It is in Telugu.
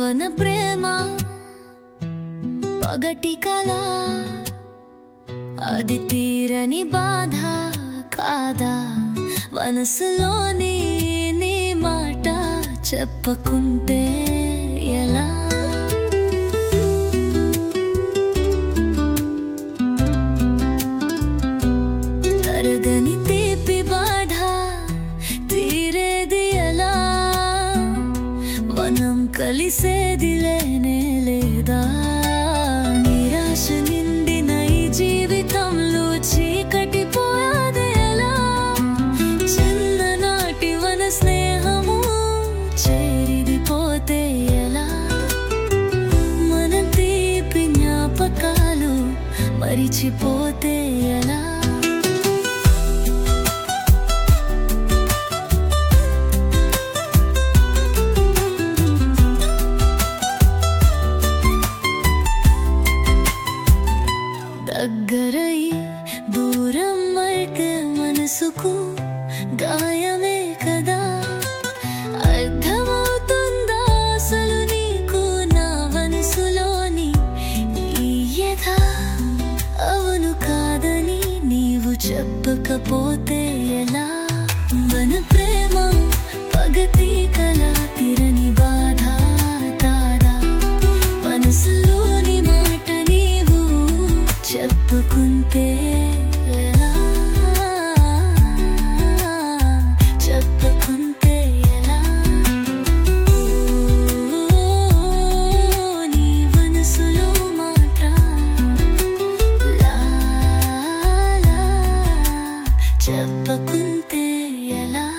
మన ప్రేమ పగటి కల, అది తీరని బాధ కాదా? మనసులోని నీ మాట చెప్పకుంటే ఎలా? తరగని తీపి బాధ తీరేది ఎలా? మనం కలిసేది లేనే లేదా? నిరాశ నిండిన ఈ జీవితంలో చీకటి పోయాది ఎలా? చిన్ననాటి మన స్నేహము చేరిపోతే ఎలా? మన తీపి జ్ఞాపకాలు మరిచిపోతే ఎలా? దగ్గరై దూరం అయితే మనసుకు గాయమే కదా? అర్థమవుతుందా అసలు నీకు నా మనసులోని ఈ వ్యథ? అవును కాదని నీవు చెప్పకపోతే ఎలా? మన ప్రేమ పగటి కల, తీరని బాధ కాదా? మనసులోని మాట నీవు చెప్పుకుంటే ఎలా? చెప్పుకుంటే ఎలా? నీ మనసులో మాట చెప్పుకుంటే ఎలా?